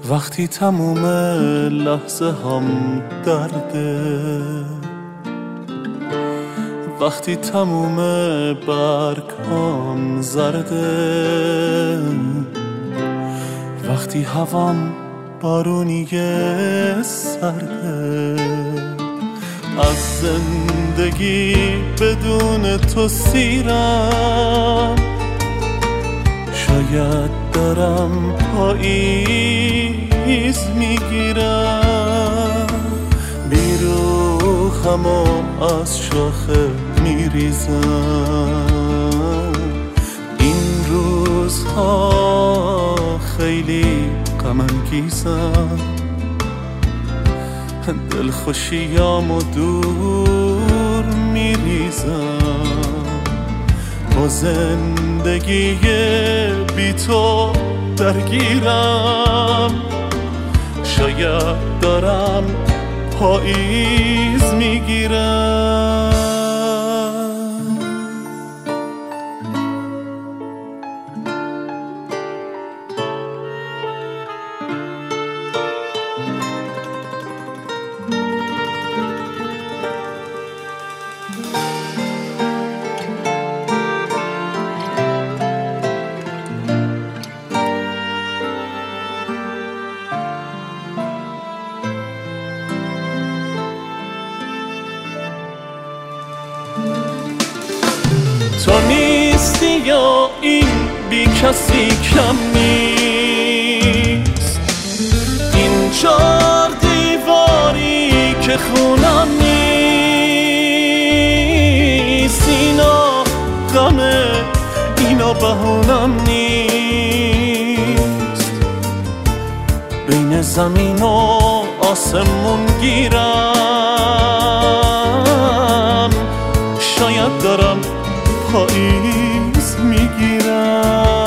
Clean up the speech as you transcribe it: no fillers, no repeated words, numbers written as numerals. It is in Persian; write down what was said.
وقتی تموم لحظه هم درده، وقتی تموم برگ هم زرده، وقتی هوام بارونی سرده، از زندگی بدون تو سیرم، شاید دارم پاییز میگیرم، بیروخم و از شاخه میریزم. این روزها خیلی غم انگیزم، دلخوشیامو دور میریزم، با زندگی بی تو درگیرم، شاید دارم پاییز میگیرم. تو نیستی یا این بی کسی کم نیست، این چار دیواری که خونم نیست، اینا غمه اینا بهونم نیست، بین زمین و آسمون گیرم، شاید دارم پاییز میگیرم.